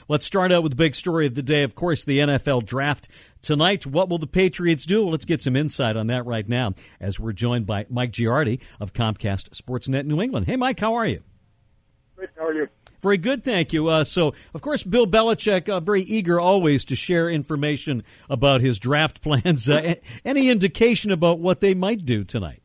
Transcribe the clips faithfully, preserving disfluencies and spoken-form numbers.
Let's start out with the big story of the day, of course, the N F L Draft tonight. What will the Patriots do? Well, let's get some insight on that right now as we're joined by Mike Giardi of Comcast Sportsnet New England. Hey, Mike, how are you? Great, how are you? Very good, thank you. Uh, so, of course, Bill Belichick, uh, very eager always to share information about his draft plans. Uh, any indication about what they might do tonight?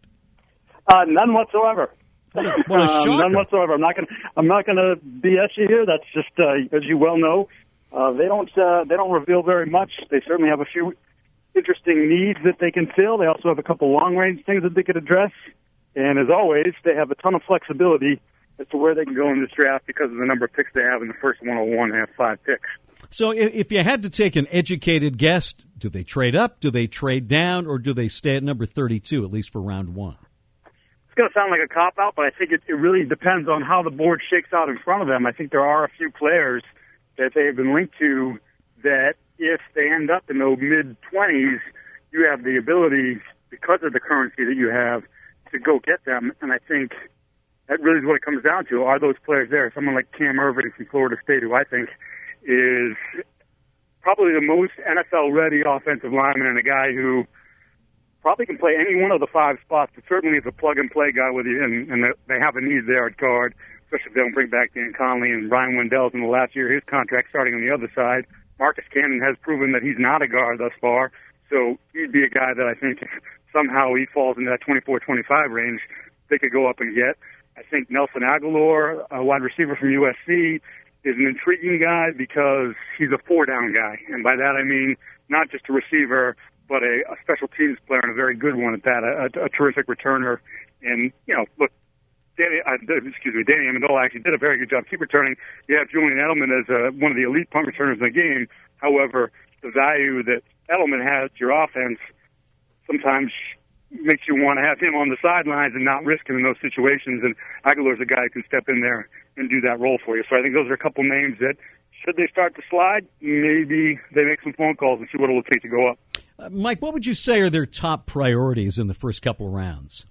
Uh, none whatsoever. What a, what a shocker. Um, none whatsoever. I'm not going. I'm not going to B S you here. That's just, uh, as you well know, uh, they don't. Uh, they don't reveal very much. They certainly have a few interesting needs that they can fill. They also have a couple long-range things that they could address. And as always, they have a ton of flexibility as to where they can go in this draft because of the number of picks they have in the first one oh one. They have five picks. So if you had to take an educated guess, do they trade up, do they trade down, or do they stay at number thirty-two, at least for round one? It's going to sound like a cop-out, but I think it, it really depends on how the board shakes out in front of them. I think there are a few players that they have been linked to that if they end up in the mid-twenties, you have the ability, because of the currency that you have, to go get them. And I think that really is what it comes down to. Are those players there? Someone like Cam Irving from Florida State, who I think is probably the most N F L-ready offensive lineman and a guy who probably can play any one of the five spots, but certainly is a plug-and-play guy with you, and, and they have a need there at guard, especially if they don't bring back Dan Conley and Ryan Wendell's in the last year, his contract starting on the other side. Marcus Cannon has proven that he's not a guard thus far, so he'd be a guy that I think if somehow he falls into that twenty-four twenty-five range, they could go up and get. I think Nelson Aguilar, a wide receiver from U S C, is an intriguing guy because he's a four-down guy. And by that I mean not just a receiver, but a, a special teams player and a very good one at that, a, a, a terrific returner. And, you know, look, Danny, uh, excuse me, Danny Amendola actually did a very good job keep returning. You have Julian Edelman as uh, one of the elite punt returners in the game. However, the value that Edelman has to your offense sometimes makes you want to have him on the sidelines and not risk him in those situations. And Aguilar's a guy who can step in there and do that role for you. So I think those are a couple names that, should they start to slide, maybe they make some phone calls and see what it will take to go up. Uh, Mike, what would you say are their top priorities in the first couple of rounds?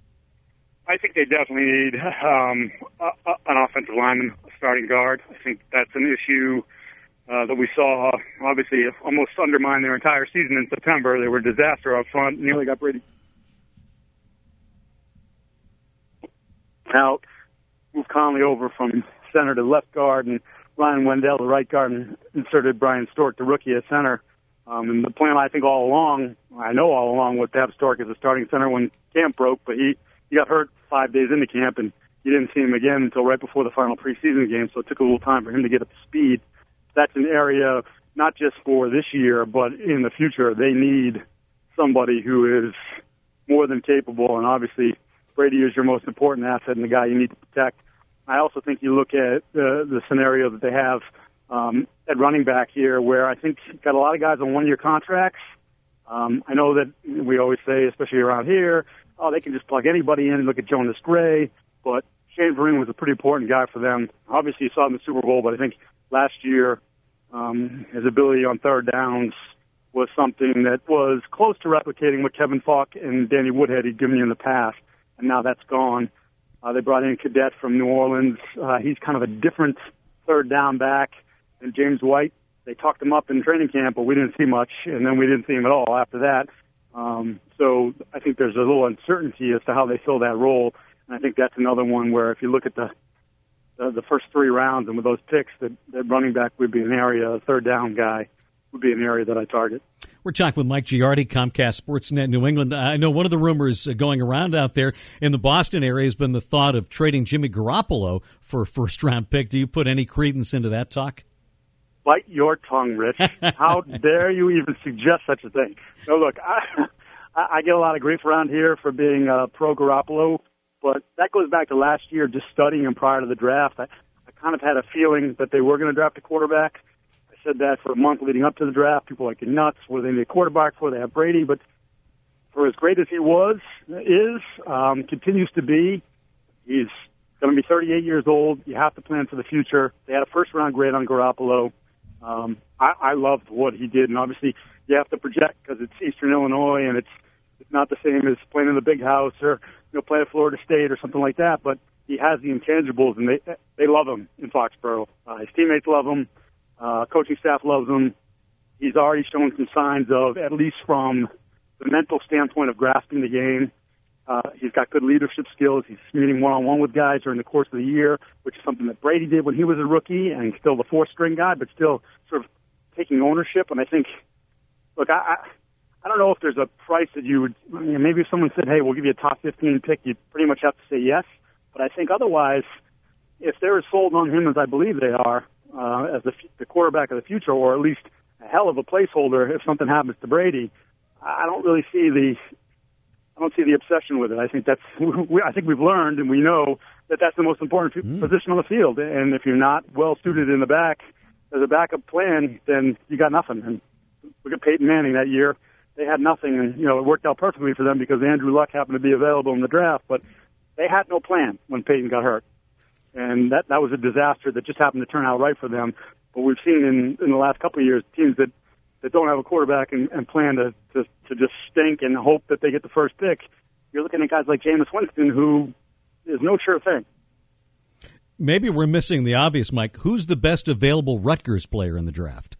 I think they definitely need um, a, a, an offensive lineman, a starting guard. I think that's an issue uh, that we saw, obviously, almost undermine their entire season in September. They were a disaster up front, nearly got Brady out, moved Conley over from center to left guard, and Ryan Wendell to right guard, and inserted Brian Stork, the rookie, at center. Um, and the plan, I think, all along, I know all along, was to have Stork as a starting center when camp broke, but he, he got hurt five days into camp, and you didn't see him again until right before the final preseason game, so it took a little time for him to get up to speed. That's an area, not just for this year, but in the future, they need somebody who is more than capable, and obviously Brady is your most important asset and the guy you need to protect. I also think you look at uh, the scenario that they have um, at running back here, where I think you've got a lot of guys on one-year contracts. Um, I know that we always say, especially around here, oh, they can just plug anybody in and look at Jonas Gray, but Shane Vereen was a pretty important guy for them. Obviously, you saw him in the Super Bowl, but I think last year um, his ability on third downs was something that was close to replicating what Kevin Falk and Danny Woodhead had given you in the past, and now that's gone. Uh, they brought in a cadet from New Orleans. Uh, he's kind of a different third down back than James White. They talked him up in training camp, but we didn't see much, and then we didn't see him at all after that. Um, so I think there's a little uncertainty as to how they fill that role, and I think that's another one where if you look at the the, the first three rounds and with those picks, that, that running back would be an area, a third down guy would be an area that I target. We're talking with Mike Giardi, Comcast Sportsnet New England. I know one of the rumors going around out there in the Boston area has been the thought of trading Jimmy Garoppolo for a first-round pick. Do you put any credence into that talk? Bite your tongue, Rich. How dare you even suggest such a thing? No, look, I, I get a lot of grief around here for being uh, pro-Garoppolo, but that goes back to last year, just studying him prior to the draft. I, I kind of had a feeling that they were going to draft a quarterback. I said that for a month leading up to the draft. People were like, you're nuts. What do they need a quarterback for? They have Brady. But for as great as he was, is, um, continues to be, he's going to be thirty-eight years old. You have to plan for the future. They had a first-round grade on Garoppolo. Um, I, I loved what he did, and obviously you have to project because it's Eastern Illinois, and it's it's not the same as playing in the big house or you know playing at Florida State or something like that. But he has the intangibles, and they they love him in Foxborough. Uh, his teammates love him. Uh, coaching staff loves him. He's already shown some signs of, at least from the mental standpoint of grasping the game. Uh, he's got good leadership skills. He's meeting one-on-one with guys during the course of the year, which is something that Brady did when he was a rookie and still the fourth-string guy, but still sort of taking ownership. And I think, look, I, I, I don't know if there's a price that you would, I mean, maybe if someone said, hey, we'll give you a top fifteen pick, you'd pretty much have to say yes. But I think otherwise, if they're as sold on him as I believe they are, uh, as the, the quarterback of the future, or at least a hell of a placeholder if something happens to Brady, I don't really see the, I don't see the obsession with it. I think that's, we, I think we've learned and we know that that's the most important mm. position on the field. And if you're not well suited in the back as a backup plan, then you got nothing. And look at Peyton Manning that year. They had nothing, and, you know, it worked out perfectly for them because Andrew Luck happened to be available in the draft, but they had no plan when Peyton got hurt. And that, that was a disaster that just happened to turn out right for them. But we've seen in, in the last couple of years teams that, that don't have a quarterback and, and plan to, to, to just stink and hope that they get the first pick. You're looking at guys like Jameis Winston, who is no sure thing. Maybe we're missing the obvious, Mike. Who's the best available Rutgers player in the draft?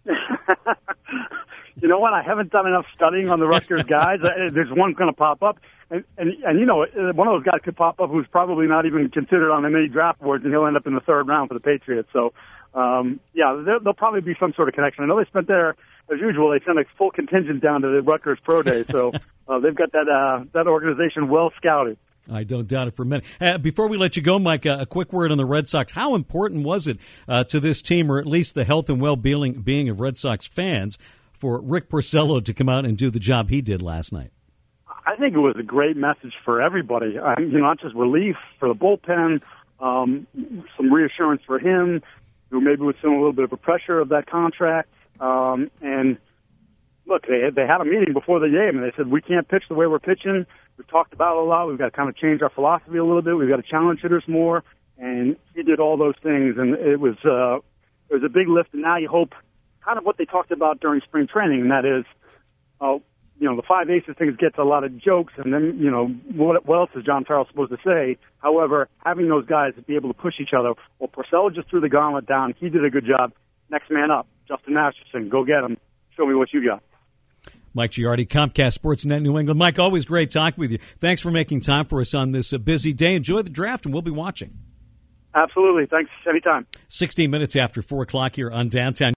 You know what? I haven't done enough studying on the Rutgers guys. There's one going to pop up. And, and, and, you know, one of those guys could pop up who's probably not even considered on any draft boards, and he'll end up in the third round for the Patriots. So, um, yeah, there, there'll probably be some sort of connection. I know they spent there, as usual, they sent a full contingent down to the Rutgers Pro Day. So uh, they've got that uh, that organization well scouted. I don't doubt it for a minute. Uh, before we let you go, Mike, uh, a quick word on the Red Sox. How important was it uh, to this team, or at least the health and well-being being of Red Sox fans, for Rick Porcello to come out and do the job he did last night? I think it was a great message for everybody. I, you know, not just relief for the bullpen, um, some reassurance for him, who maybe was feeling a little bit of a pressure of that contract. Um, and look, they they had a meeting before the game, and they said, we can't pitch the way we're pitching. We've talked about it a lot. We've got to kind of change our philosophy a little bit. We've got to challenge hitters more. And he did all those things, and it was uh, it was a big lift. And now you hope kind of what they talked about during spring training, and that is, uh, you know, the five aces things gets a lot of jokes, and then, you know, what, what else is John Farrell supposed to say? However, having those guys be able to push each other, well, Porcello just threw the gauntlet down. He did a good job. Next man up, Justin Masterson. Go get him. Show me what you got. Mike Giardi, Comcast Sportsnet New England. Mike, always great talking with you. Thanks for making time for us on this uh, busy day. Enjoy the draft, and we'll be watching. Absolutely. Thanks. Anytime. sixteen minutes after four o'clock here on Downtown.